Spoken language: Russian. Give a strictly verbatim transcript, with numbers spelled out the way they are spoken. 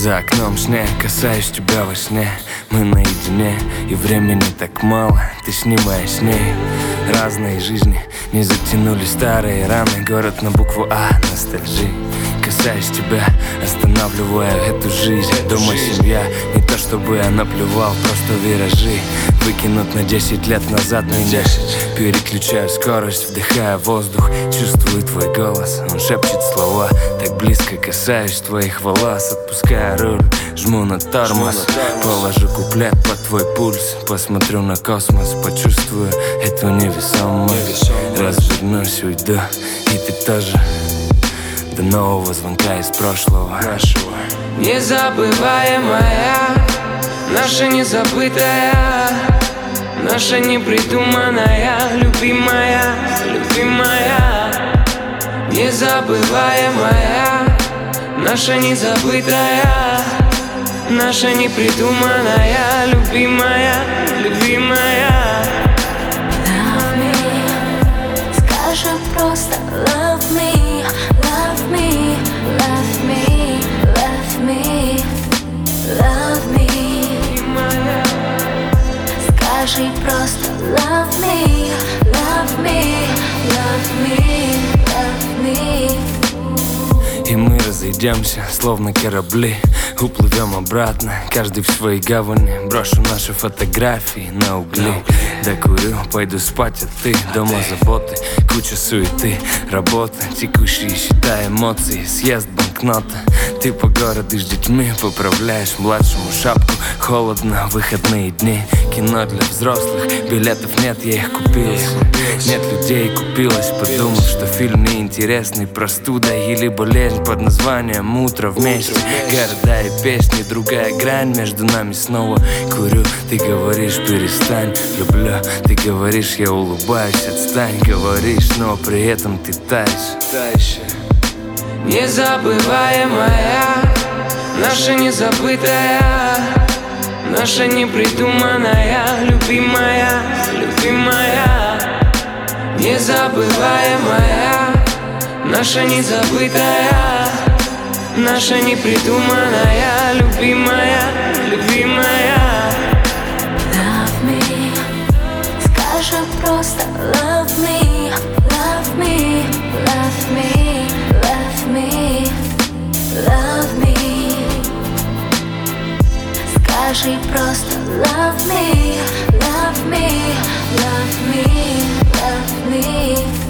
За окном снег, касаюсь тебя во сне. Мы наедине, и времени так мало. Ты с ним, а я с ней. Разные жизни, не затянули старые раны. Город на букву А, ностальжи. Касаюсь тебя, останавливая эту жизнь. Дома семья, не то чтобы я наплевал, просто виражи выкинут на десять лет назад меня. Переключаю скорость, вдыхая воздух, чувствую твой голос. Он шепчет слова, так близко касаюсь твоих волос. Отпускаю руль, жму на тормоз, положу куплет под твой пульс. Посмотрю на космос, почувствую эту невесомость. Развернусь, уйду, и ты тоже. До нового звонка из прошлого. Незабываемая, наша незабытая, наша непридуманная, любимая, любимая. Незабываемая, наша незабытая, наша непридуманная, любимая, любимая. Love me, скажи просто love me. Love me, love me, love me, love me. Скажи просто love me, love me, love me, love me. И мы разойдемся, словно корабли. Уплывем обратно, каждый в своей гавани. Брошу наши фотографии на угли. Докурю, пойду спать, а ты дома заботы, куча суеты, работа, текущие счета, эмоции, съезд банкнота. Ты по городу с детьми поправляешь младшему шапку. Холодно, выходные дни, кино для взрослых. Билетов нет, я их купил. Нет людей, купилась, подумав, что фильм неинтересный. Простуда или болезнь под названием «Утро вместе». Города и песни, другая грань между нами снова. Курю, ты говоришь перестань. Люблю, ты говоришь я улыбаюсь. Отстань, говоришь, но при этом ты таешь. Незабываемая, наша незабытая, наша непридуманная, любимая, любимая. Незабываемая, наша незабытая, наша непридуманная, любимая, любимая. Love me, скажи просто love me, love me, love me, love me, love me. Скажи просто love me, love me, love me, love me.